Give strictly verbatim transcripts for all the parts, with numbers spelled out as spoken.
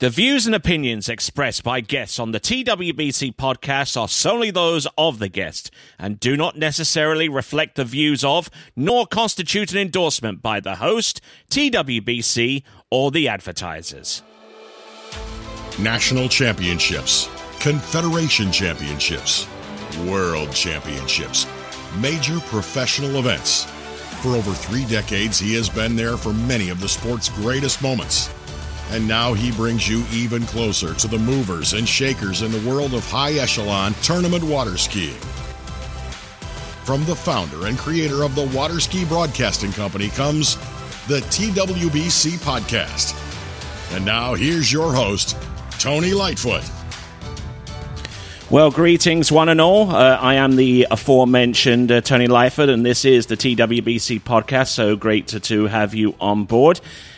The views and opinions expressed by guests on the T W B C podcast are solely those of the guest and do not necessarily reflect the views of, nor constitute an endorsement by the host, T W B C, or the advertisers. National championships, Confederation championships, World championships, major professional events. For over three decades, he has been there for many of the sport's greatest moments. And now he brings you even closer to the movers and shakers in the world of high-echelon tournament water skiing. From the founder and creator of the Water Ski Broadcasting Company comes the T W B C Podcast. And now here's your host, Tony Lightfoot. Well, greetings one and all. Uh, I am the aforementioned uh, Tony Lightfoot, and this is the T W B C Podcast. So great to, to have you on board.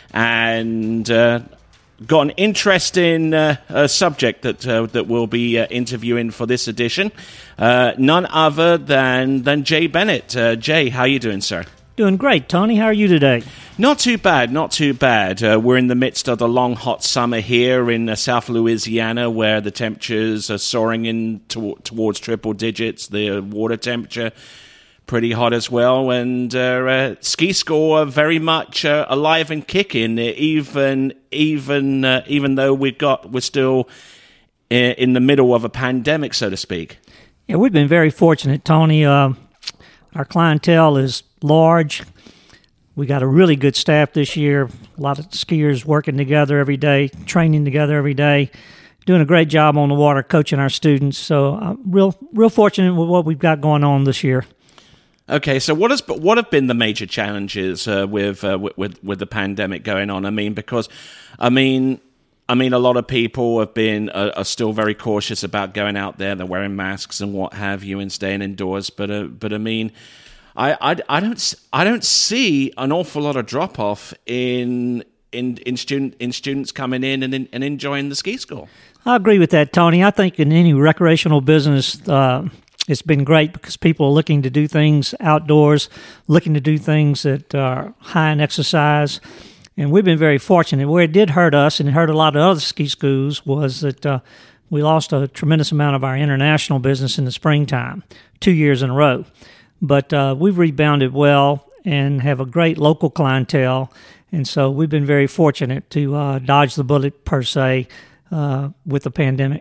And uh, got an interesting uh, uh, subject that uh, that we'll be uh, interviewing for this edition. Uh, none other than than Jay Bennett. Uh, Jay, how are you doing, sir? Doing great, Tony. How are you today? Not too bad, not too bad. Uh, we're in the midst of the long, hot summer here in uh, South Louisiana, where the temperatures are soaring in to- towards triple digits. The water temperature pretty hot as well, and uh, uh, ski school are very much uh, alive and kicking. Even even uh, even though we've got we're still in, in the middle of a pandemic, so to speak. Yeah, we've been very fortunate, Tony. Uh, our clientele is large. We got a really good staff this year. A lot of skiers working together every day, training together every day, doing a great job on the water, coaching our students. So I'm real real fortunate with what we've got going on this year. Okay, so what has what have been the major challenges uh, with, uh, with with the pandemic going on? I mean, because I mean, I mean, a lot of people have been uh, are still very cautious about going out there. They're wearing masks and what have you, and staying indoors. But uh, but I mean, I, I, I don't I don't see an awful lot of drop off in in in student in students coming in and in, and enjoying the ski school. I agree with that, Tony. I think in any recreational business, Uh, it's been great because people are looking to do things outdoors, looking to do things that are high in exercise. And we've been very fortunate. Where it did hurt us, and it hurt a lot of other ski schools, was that uh, we lost a tremendous amount of our international business in the springtime, two years in a row. But uh, we've rebounded well and have a great local clientele. And so we've been very fortunate to uh, dodge the bullet, per se, uh, with the pandemic.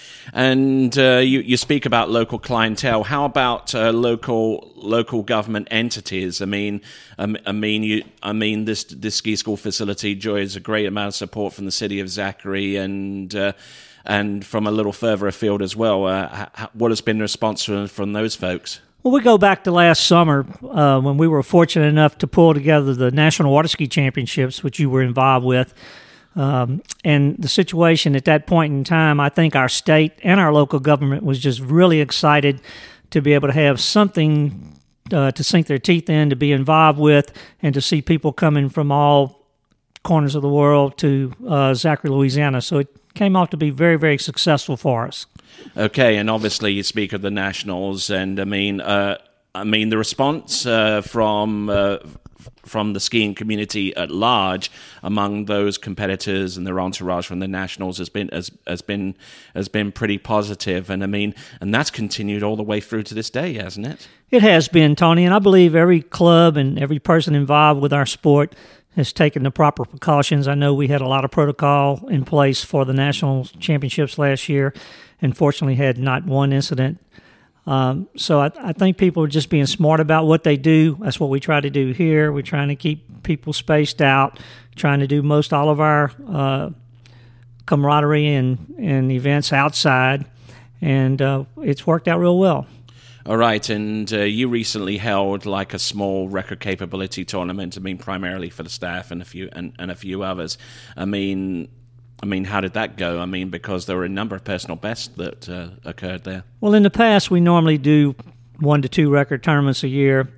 And uh, you, you speak about local clientele. How about uh, local local government entities? I mean, um, I mean, you, I mean, this this ski school facility enjoys a great amount of support from the city of Zachary and uh, and from a little further afield as well. Uh, how, what has been the response from, from those folks? Well, we go back to last summer uh, when we were fortunate enough to pull together the National Water Ski Championships, which you were involved with. Um, and the situation at that point in time, I think our state and our local government was just really excited to be able to have something uh, to sink their teeth in, to be involved with, and to see people coming from all corners of the world to uh, Zachary, Louisiana. So it came out to be very, very successful for us. Okay, and obviously you speak of the Nationals, and I mean, uh, I mean the response uh, from uh, from the skiing community at large, among those competitors and their entourage from the Nationals, has been has, has been has been pretty positive, and I mean, and that's continued all the way through to this day, hasn't it? It has been, Tony, and I believe every club and every person involved with our sport has taken the proper precautions. I know we had a lot of protocol in place for the national championships last year, and fortunately had not one incident. Um, so I, I think people are just being smart about what they do. That's what we try to do here. We're trying to keep people spaced out, trying to do most all of our uh, camaraderie and, and events outside, and uh, it's worked out real well. All right, and uh, you recently held like a small record capability tournament. I mean, primarily for the staff and a few and, and a few others. I mean. I mean, how did that go? I mean, because there were a number of personal bests that uh, occurred there. Well, in the past, we normally do one to two record tournaments a year.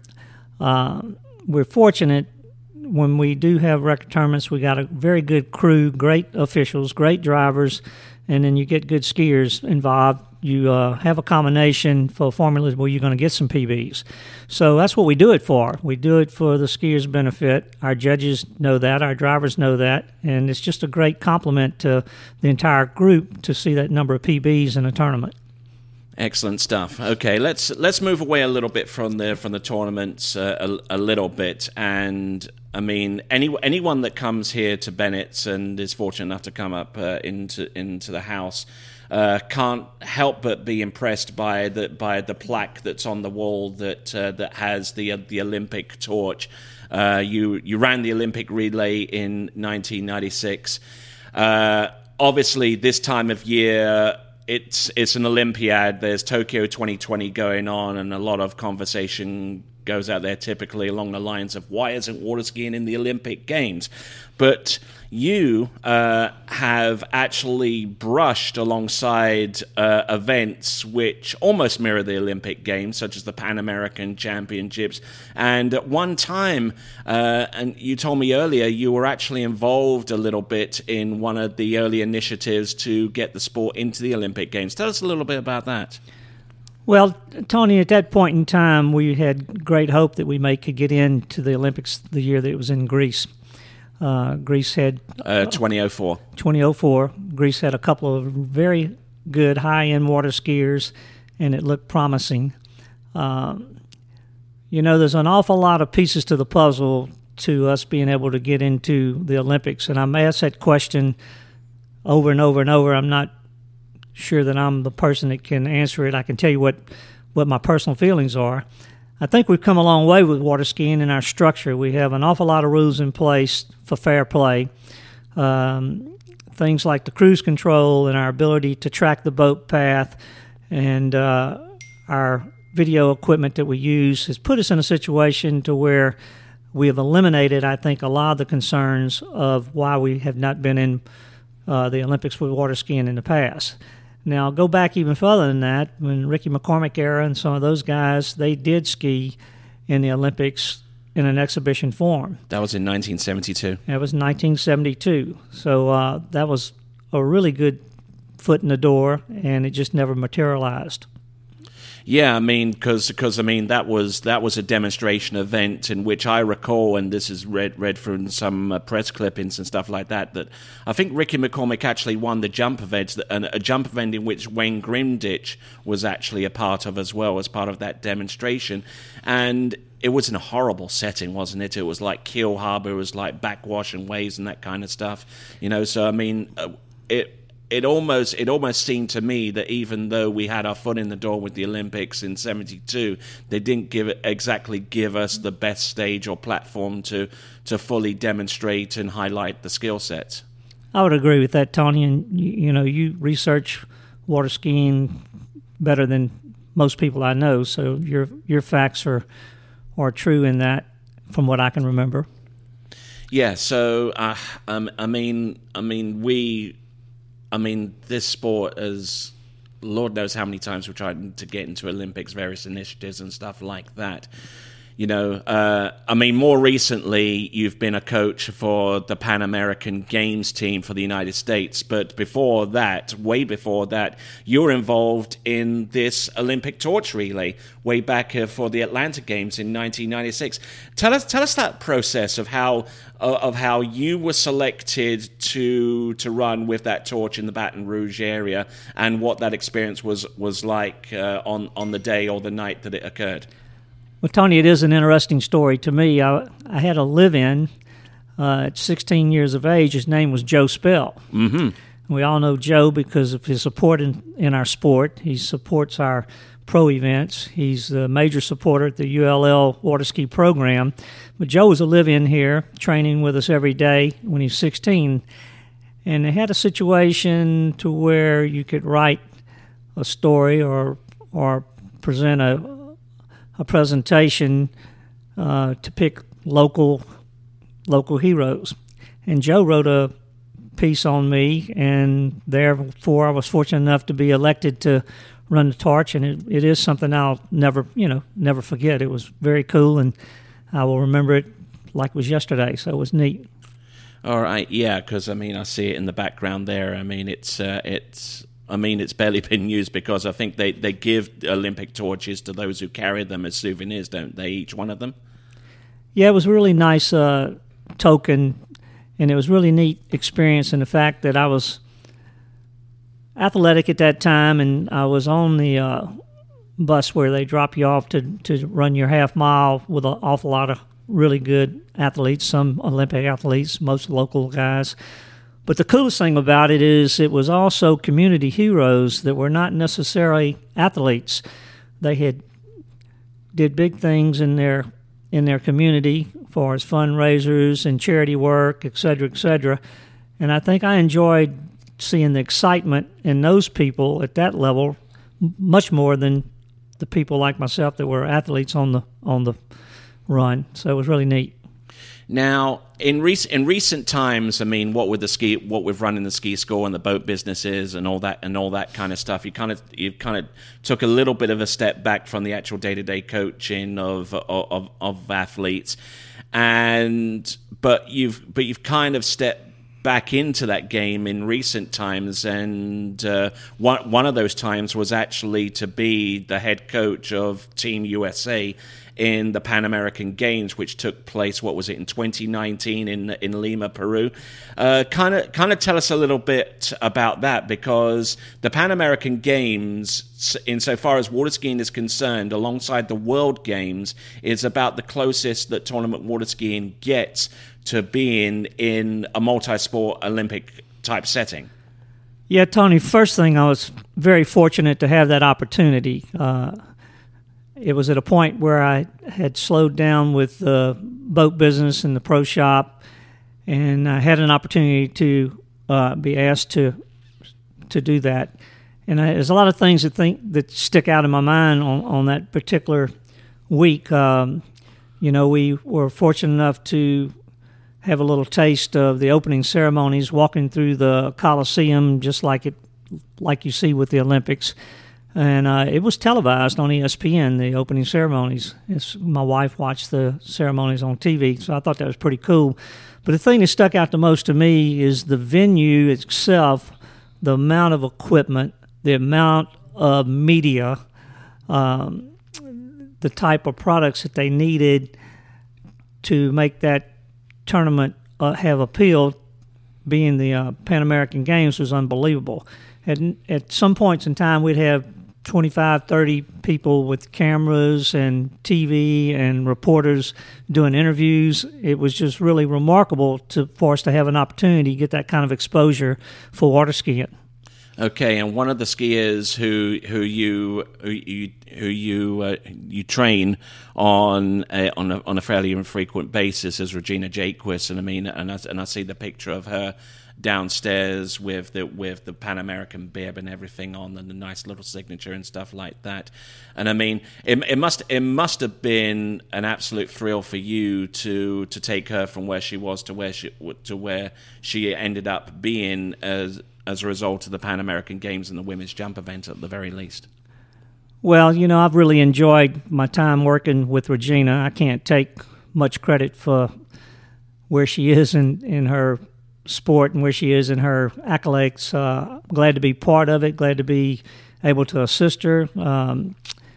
Uh, we're fortunate when we do have record tournaments. We got a very good crew, great officials, great drivers, and then you get good skiers involved. you uh, have a combination for formulas where you're going to get some P Bs. So that's what we do it for. We do it for the skiers' benefit. Our judges know that. Our drivers know that. And it's just a great compliment to the entire group to see that number of P Bs in a tournament. Excellent stuff. Okay, let's let's move away a little bit from the from the tournaments uh, a, a little bit. And I mean, any anyone that comes here to Bennett's and is fortunate enough to come up uh, into into the house uh, can't help but be impressed by the by the plaque that's on the wall that uh, that has the uh, the Olympic torch. Uh, you you ran the Olympic relay in nineteen ninety-six. Uh, obviously, this time of year, It's it's an Olympiad. There's Tokyo twenty twenty going on, and a lot of conversation goes out there typically along the lines of why isn't water skiing in the Olympic Games? But you uh, have actually brushed alongside uh, events which almost mirror the Olympic Games, such as the Pan American Championships. And at one time, uh, and you told me earlier, you were actually involved a little bit in one of the early initiatives to get the sport into the Olympic Games. Tell us a little bit about that. Well, Tony, at that point in time, we had great hope that we may could get into the Olympics the year that it was in Greece. Uh, Greece had uh, twenty oh four. twenty oh four. Greece had a couple of very good high-end water skiers, and it looked promising. Um, you know, there's an awful lot of pieces to the puzzle to us being able to get into the Olympics, and I'm asked that question over and over and over. I'm not sure that I'm the person that can answer it. I can tell you what, what my personal feelings are. I think we've come a long way with water skiing in our structure. We have an awful lot of rules in place for fair play. Um, things like the cruise control and our ability to track the boat path and uh, our video equipment that we use has put us in a situation to where we have eliminated, I think, a lot of the concerns of why we have not been in uh, the Olympics with water skiing in the past. Now, go back even further than that. When Ricky McCormick era and some of those guys, they did ski in the Olympics in an exhibition form. That was in nineteen seventy-two. That was nineteen seventy-two. So uh, that was a really good foot in the door, and it just never materialized. Yeah, I mean, because because I mean that was that was a demonstration event in which I recall, and this is read read from some uh, press clippings and stuff like that. That I think Ricky McCormick actually won the jump event, and a jump event in which Wayne Grimditch was actually a part of as well as part of that demonstration, and it was in a horrible setting, wasn't it? It was like Kiel Harbor, it was like backwash and waves and that kind of stuff, you know. So I mean, uh, it. It almost it almost seemed to me that even though we had our foot in the door with the Olympics in seventy-two, they didn't give it, exactly give us the best stage or platform to to fully demonstrate and highlight the skill sets. I would agree with that, Tony. And you, you know, you research water skiing better than most people I know, so your your facts are are true in that, from what I can remember. Yeah. So uh, um, I mean, I mean we. I mean, this sport is, Lord knows how many times we've tried to get into Olympics, various initiatives and stuff like that. You know, uh, I mean, more recently, you've been a coach for the Pan American Games team for the United States. But before that, way before that, you were involved in this Olympic torch relay way back uh, for the Atlanta Games in nineteen ninety-six. Tell us, tell us that process of how uh, of how you were selected to to run with that torch in the Baton Rouge area, and what that experience was was like uh, on on the day or the night that it occurred. Well, Tony, it is an interesting story to me. I, I had a live-in uh, at sixteen years of age. His name was Joe Spell. Mm-hmm. We all know Joe because of his support in, in our sport. He supports our pro events. He's a major supporter at the U L L water ski program. But Joe was a live-in here, training with us every day when he was sixteen. And they had a situation to where you could write a story or or present a a presentation uh, to pick local local heroes. And Joe wrote a piece on me, and therefore I was fortunate enough to be elected to run the torch, and it, it is something I'll never, you know, never forget. It was very cool, and I will remember it like it was yesterday, so it was neat. All right, yeah, because, I mean, I see it in the background there. I mean, it's uh, it's I mean, it's barely been used because I think they, they give Olympic torches to those who carry them as souvenirs, don't they, each one of them? Yeah, it was a really nice uh, token, and it was really neat experience in the fact that I was athletic at that time, and I was on the uh, bus where they drop you off to, to run your half mile with an awful lot of really good athletes, some Olympic athletes, most local guys. But the coolest thing about it is it was also community heroes that were not necessarily athletes. They had did big things in their in their community as far as fundraisers and charity work, et cetera, et cetera. And I think I enjoyed seeing the excitement in those people at that level much more than the people like myself that were athletes on the on the run. So it was really neat. Now, in recent in recent times, I mean, what with the ski, what we've run in the ski school and the boat businesses and all that and all that kind of stuff, you kind of you kind of took a little bit of a step back from the actual day to day coaching of, of of athletes, and but you've but you've kind of stepped back into that game in recent times, and uh, one one of those times was actually to be the head coach of Team U S A in the Pan American Games, which took place, what was it, in twenty nineteen in in Lima, Peru. Kind of kind of tell us a little bit about that, because the Pan American Games, insofar as water skiing is concerned, alongside the World Games, is about the closest that tournament water skiing gets to being in a multi-sport Olympic type setting. Yeah, Tony, first thing, I was very fortunate to have that opportunity. Uh, It was at a point where I had slowed down with the boat business and the pro shop, and I had an opportunity to uh, be asked to to do that. And I, there's a lot of things that think that stick out in my mind on, on that particular week. Um, you know, we were fortunate enough to have a little taste of the opening ceremonies, walking through the Coliseum, just like it like you see with the Olympics. And uh, it was televised on E S P N, the opening ceremonies. It's, my wife watched the ceremonies on T V, so I thought that was pretty cool. But the thing that stuck out the most to me is the venue itself, the amount of equipment, the amount of media, um, the type of products that they needed to make that tournament uh, have appeal, being the uh, Pan American Games, was unbelievable. At, at some points in time, we'd have twenty-five, thirty people with cameras and T V and reporters doing interviews. It was just really remarkable to, for us to have an opportunity to get that kind of exposure for water skiing. Okay, and one of the skiers who who you who you who you uh, you train on a, on a, on a fairly infrequent basis is Regina Jaquist, and I mean, and I, and I see the picture of her downstairs with the with the Pan American bib and everything on, and the nice little signature and stuff like that. And I mean, it, it must it must have been an absolute thrill for you to to take her from where she was to where she to where she ended up being as as a result of the Pan American Games and the women's jump event, at the very least. Well, you know, I've really enjoyed my time working with Regina. I can't take much credit for where she is in, in her sport and where she is in her accolades. Uh, glad to be part of it, glad to be able to assist her. Um,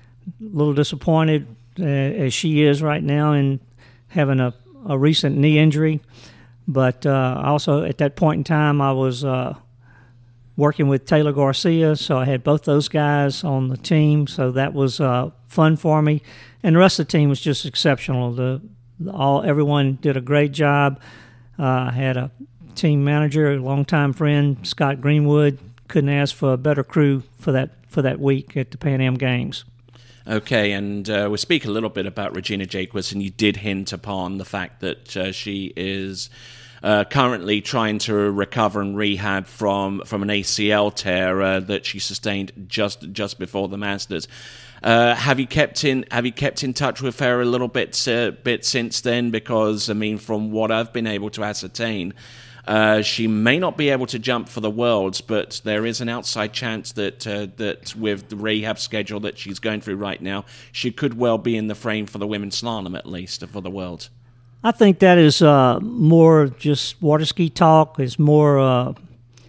a little disappointed uh, as she is right now in having a, a recent knee injury. But uh, also at that point in time, I was uh, working with Taylor Garcia, so I had both those guys on the team, so that was uh, fun for me. And the rest of the team was just exceptional. The, the all everyone did a great job. Uh, I had a team manager, a longtime friend, Scott Greenwood. Couldn't ask for a better crew for that for that week at the Pan Am Games. Okay, and uh, we'll speak a little bit about Regina Jaquist, and you did hint upon the fact that uh, she is uh, currently trying to recover and rehab from, from an A C L tear uh, that she sustained just just before the Masters. Uh, have you kept in Have you kept in touch with her a little bit uh, bit since then? Because I mean, from what I've been able to ascertain, Uh, she may not be able to jump for the Worlds, but there is an outside chance that uh, that with the rehab schedule that she's going through right now, she could well be in the frame for the women's slalom, at least, for the Worlds. I think that is uh, more just water ski talk. It's more uh,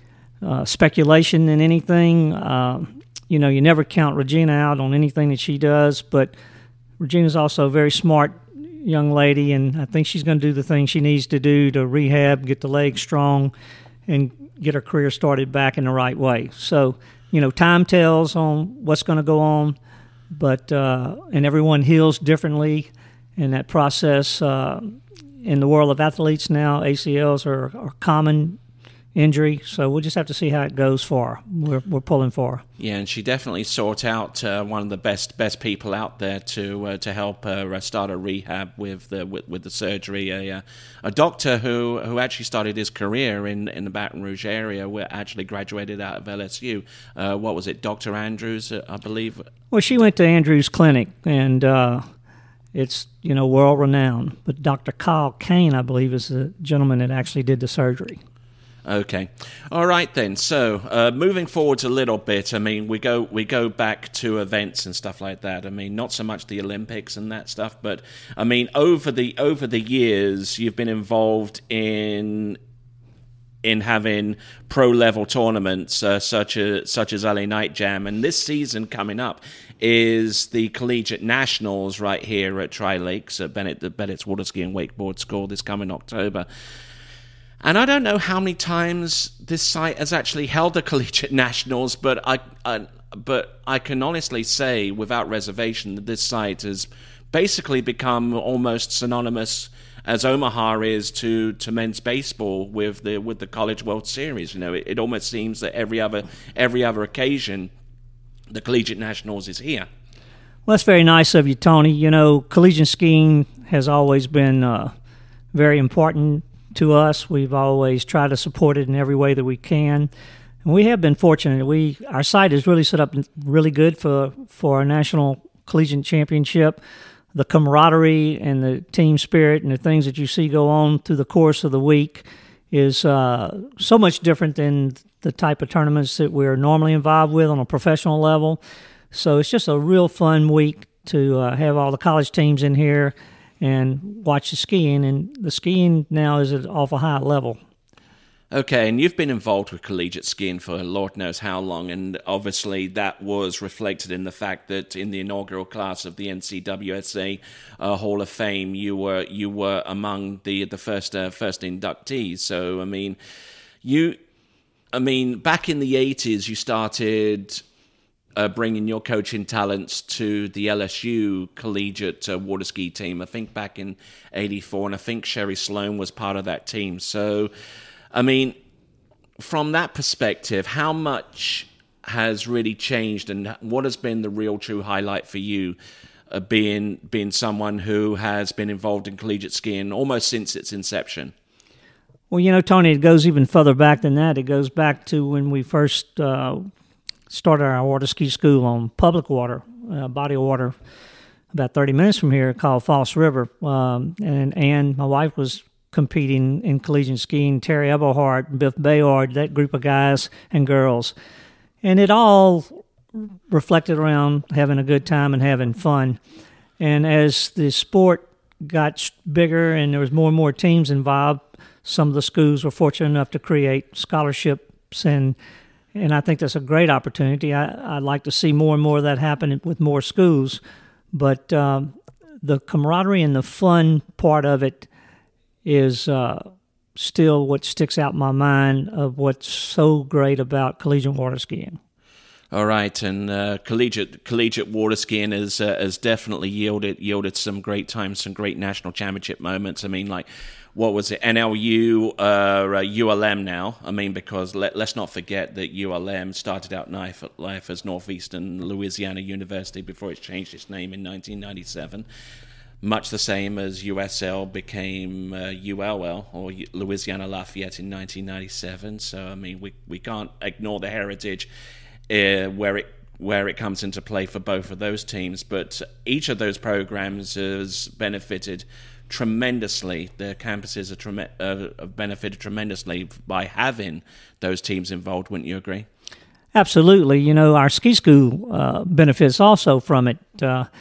uh, speculation in anything. Uh, you know, you never count Regina out on anything that she does, but Regina's also a very smart young lady, and I think she's going to do the thing she needs to do to rehab, get the legs strong, and get her career started back in the right way. So, you know, time tells on what's going to go on, but uh, and everyone heals differently in that process. Uh, in the world of athletes now, A C Ls are a common injury, so we'll just have to see how it goes for her. We're, we're pulling for her. Yeah, and she definitely sought out uh, one of the best best people out there to uh, to help her uh, start a rehab with the with, with the surgery. A uh, a doctor who who actually started his career in, in the Baton Rouge area, where actually graduated out of L S U. Uh, what was it, Doctor Andrews, I believe? Well, she went to Andrews Clinic, and uh, it's you know world renowned. But Doctor Kyle Kane, I believe, is the gentleman that actually did the surgery. Okay, all right then. So uh, moving forwards a little bit, I mean, we go we go back to events and stuff like that. I mean, not so much the Olympics and that stuff, but I mean, over the over the years, you've been involved in in having pro level tournaments uh, such as such as L A Night Jam, and this season coming up is the Collegiate Nationals right here at Tri Lakes at Bennett the Bennett's Water Ski and Wakeboard School this coming October. And I don't know how many times this site has actually held the Collegiate Nationals, but I, I, but I can honestly say without reservation that this site has basically become almost synonymous as Omaha is to, to men's baseball with the with the College World Series. You know, it, it almost seems that every other every other occasion, the Collegiate Nationals is here. Well, that's very nice of you, Tony. You know, collegiate skiing has always been uh, very important to us. We've always tried to support it in every way that we can. And we have been fortunate. We Our site is really set up really good for, for our national collegiate championship. The camaraderie and the team spirit and the things that you see go on through the course of the week is uh, so much different than the type of tournaments that we're normally involved with on a professional level. So it's just a real fun week to uh, have all the college teams in here and watch the skiing, and the skiing now is at an awful high level. Okay, and you've been involved with collegiate skiing for Lord knows how long, and obviously that was reflected in the fact that in the inaugural class of the N C W S A uh, Hall of Fame, you were you were among the the first uh, first inductees. So I mean, you, I mean, back in the eighties, you started Uh, bringing your coaching talents to the L S U collegiate uh, water ski team, I think back in eighty-four, and I think Sherry Sloan was part of that team. So, I mean, from that perspective, how much has really changed, and what has been the real true highlight for you, uh, being being someone who has been involved in collegiate skiing almost since its inception? Well, you know, Tony, it goes even further back than that. It goes back to when we first uh, started our water ski school on public water, uh, body of water, about thirty minutes from here, called False River. Um, and Ann, my wife, was competing in collegiate skiing, Terry Eberhardt, Biff Bayard, that group of guys and girls. And it all reflected around having a good time and having fun. And as the sport got bigger and there was more and more teams involved, some of the schools were fortunate enough to create scholarships, and And I think that's a great opportunity. I, I'd like to see more and more of that happen with more schools. But um, the camaraderie and the fun part of it is uh, still what sticks out in my mind of what's so great about collegiate water skiing. All right, and uh, collegiate collegiate water skiing has uh, has definitely yielded yielded some great times, some great national championship moments. I mean, like, what was it? N L U, uh, U L M now. I mean, because let, let's not forget that U L M started out life, life as Northeastern Louisiana University before it changed its name in nineteen ninety-seven. Much the same as U S L became uh, U L L, or Louisiana Lafayette, in nineteen ninety-seven. So, I mean, we we can't ignore the heritage uh, where it where it comes into play for both of those teams. But each of those programs has benefited tremendously. The campuses are trem- uh, have benefited tremendously by having those teams involved. Wouldn't you agree? Absolutely. You know, our ski school uh, benefits also from it. Uh,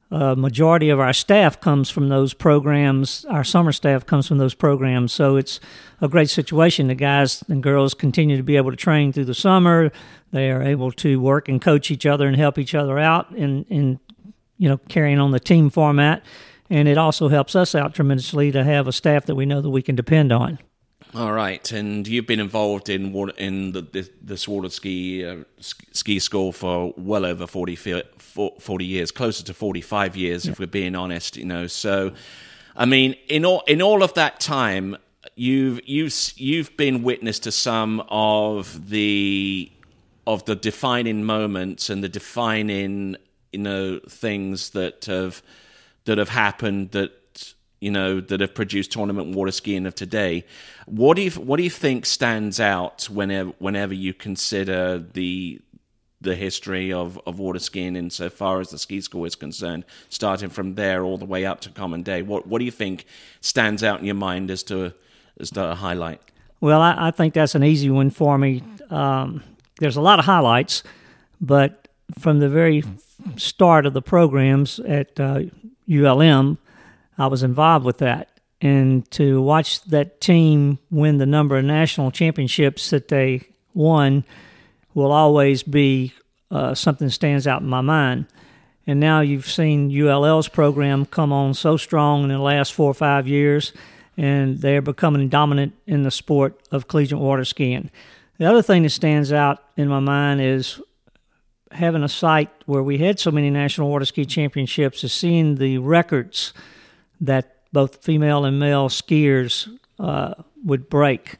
a majority of our staff comes from those programs. Our summer staff comes from those programs, so it's a great situation. The guys and girls continue to be able to train through the summer. They are able to work and coach each other and help each other out in, in you know, carrying on the team format. And it also helps us out tremendously to have a staff that we know that we can depend on. All right, and you've been involved in water, in the, the, this water ski uh, ski school for well over forty, forty years, closer to forty-five years, yeah. if we're being honest. You know, so I mean, in all in all of that time, you've you've you've been witness to some of the of the defining moments and the defining you know things that have that have happened that. You know, that have produced tournament water skiing of today. What do you what do you think stands out whenever whenever you consider the the history of, of water skiing insofar as the ski school is concerned, starting from there all the way up to common day? What what do you think stands out in your mind as to as to a highlight? Well, I, I think that's an easy one for me. Um, there's a lot of highlights, but from the very start of the programs at uh, U L M, I was involved with that, and to watch that team win the number of national championships that they won will always be uh, something that stands out in my mind. And now you've seen U L L's program come on so strong in the last four or five years, and they're becoming dominant in the sport of collegiate water skiing. The other thing that stands out in my mind is having a site where we had so many national water ski championships is seeing the records that both female and male skiers uh, would break.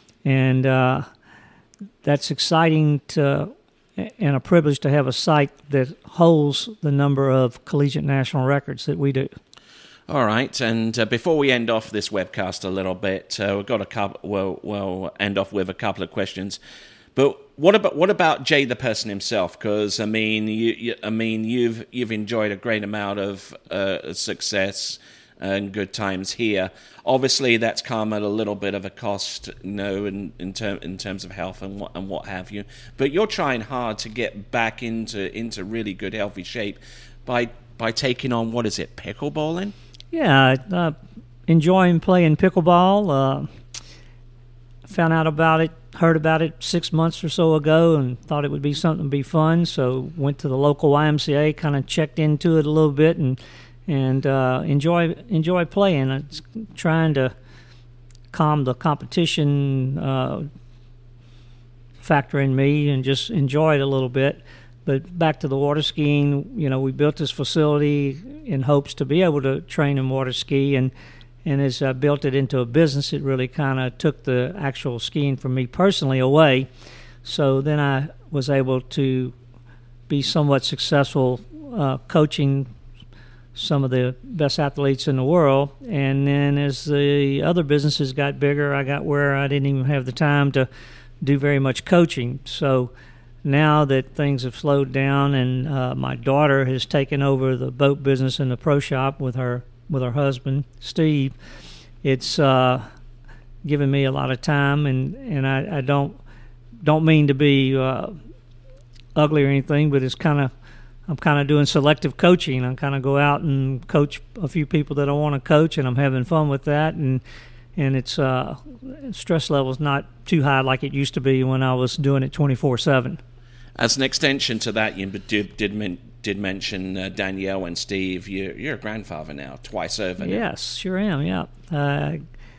And uh, that's exciting to, and a privilege to have a site that holds the number of collegiate national records that we do. All right, and uh, before we end off this webcast a little bit, uh, we've got a couple. We'll, we'll end off with a couple of questions. But what about what about Jay the person himself? Because I mean, you, you, I mean, you've you've enjoyed a great amount of uh, success and good times here. Obviously, that's come at a little bit of a cost, you know, in in, ter- in terms of health and what and what have you. But you're trying hard to get back into into really good, healthy shape by by taking on, what is it, pickleballing? Yeah, uh, enjoying playing pickleball. Uh, found out about it, heard about it six months or so ago, and thought it would be something to be fun. So went to the local Y M C A, kind of checked into it a little bit, and. And uh, enjoy enjoy playing. It's trying to calm the competition uh, factor in me and just enjoy it a little bit. But back to the water skiing, you know, we built this facility in hopes to be able to train and water ski. And, and as I built it into a business, it really kind of took the actual skiing from me personally away. So then I was able to be somewhat successful uh, coaching some of the best athletes in the world. And then as the other businesses got bigger, I got where I didn't even have the time to do very much coaching. So now that things have slowed down and uh, my daughter has taken over the boat business in the pro shop with her with her husband, Steve, it's uh, given me a lot of time, and, and I, I don't don't mean to be uh, ugly or anything, but it's kind of I'm kind of doing selective coaching. I kind of go out and coach a few people that I want to coach, and I'm having fun with that. And and it's uh, stress level's not too high like it used to be when I was doing it twenty-four seven. As an extension to that, you did did, did mention uh, Danielle and Steve. You're, you're a grandfather now, twice over. Now. Yes, sure am. Yeah. Uh,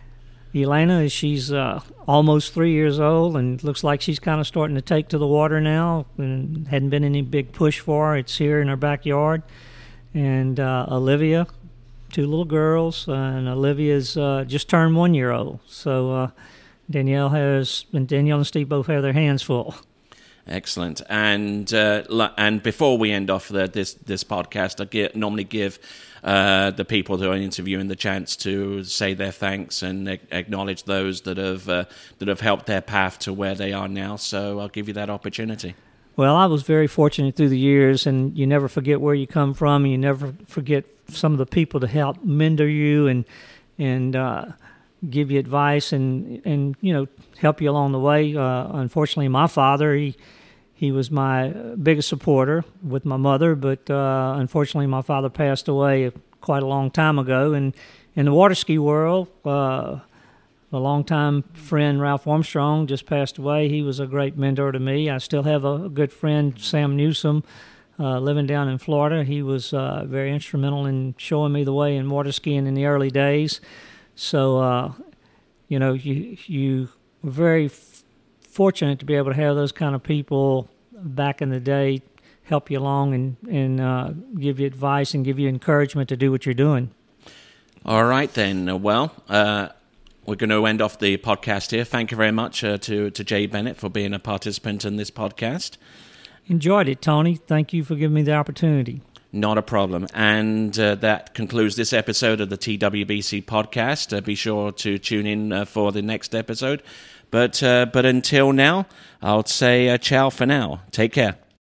Elena, she's uh, almost three years old, and looks like she's kind of starting to take to the water now. And hadn't been any big push for her. It's here in her backyard. And uh, Olivia, two little girls, uh, and Olivia's uh, just turned one year old. So uh, Danielle has, and Danielle and Steve both have their hands full. Excellent. And uh, and before we end off the, this this podcast, I get, normally give uh, the people who are interviewing the chance to say their thanks and acknowledge those that have uh, that have helped their path to where they are now. So I'll give you that opportunity. Well, I was very fortunate through the years, and you never forget where you come from. You never forget some of the people that help mentor you and and uh, give you advice and and you know help you along the way. Uh, unfortunately, my father he. he was my biggest supporter with my mother, but uh, unfortunately my father passed away quite a long time ago. And in the water ski world, uh, a longtime friend, Ralph Armstrong, just passed away. He was a great mentor to me. I still have a good friend, Sam Newsom, uh, living down in Florida. He was uh, very instrumental in showing me the way in water skiing in the early days. So, uh, you know, you you were very f- fortunate to be able to have those kind of people back in the day help you along and, and uh, give you advice and give you encouragement to do what you're doing. All right, then. Well, uh, we're going to end off the podcast here. Thank you very much uh, to, to Jay Bennett for being a participant in this podcast. Enjoyed it, Tony. Thank you for giving me the opportunity. Not a problem. And uh, that concludes this episode of the T W B C podcast. Uh, be sure to tune in uh, for the next episode. But uh, but until now, I'll say uh, ciao for now. Take care.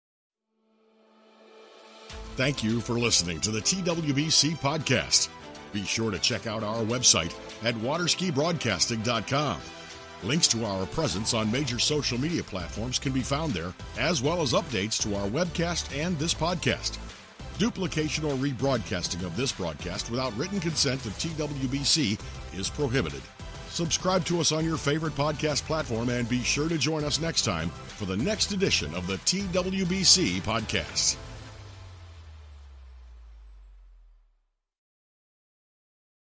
Thank you for listening to the T W B C podcast. Be sure to check out our website at waterski broadcasting dot com. Links to our presence on major social media platforms can be found there, as well as updates to our webcast and this podcast. Duplication or rebroadcasting of this broadcast without written consent of T W B C is prohibited. Subscribe to us on your favorite podcast platform and be sure to join us next time for the next edition of the T W B C podcast.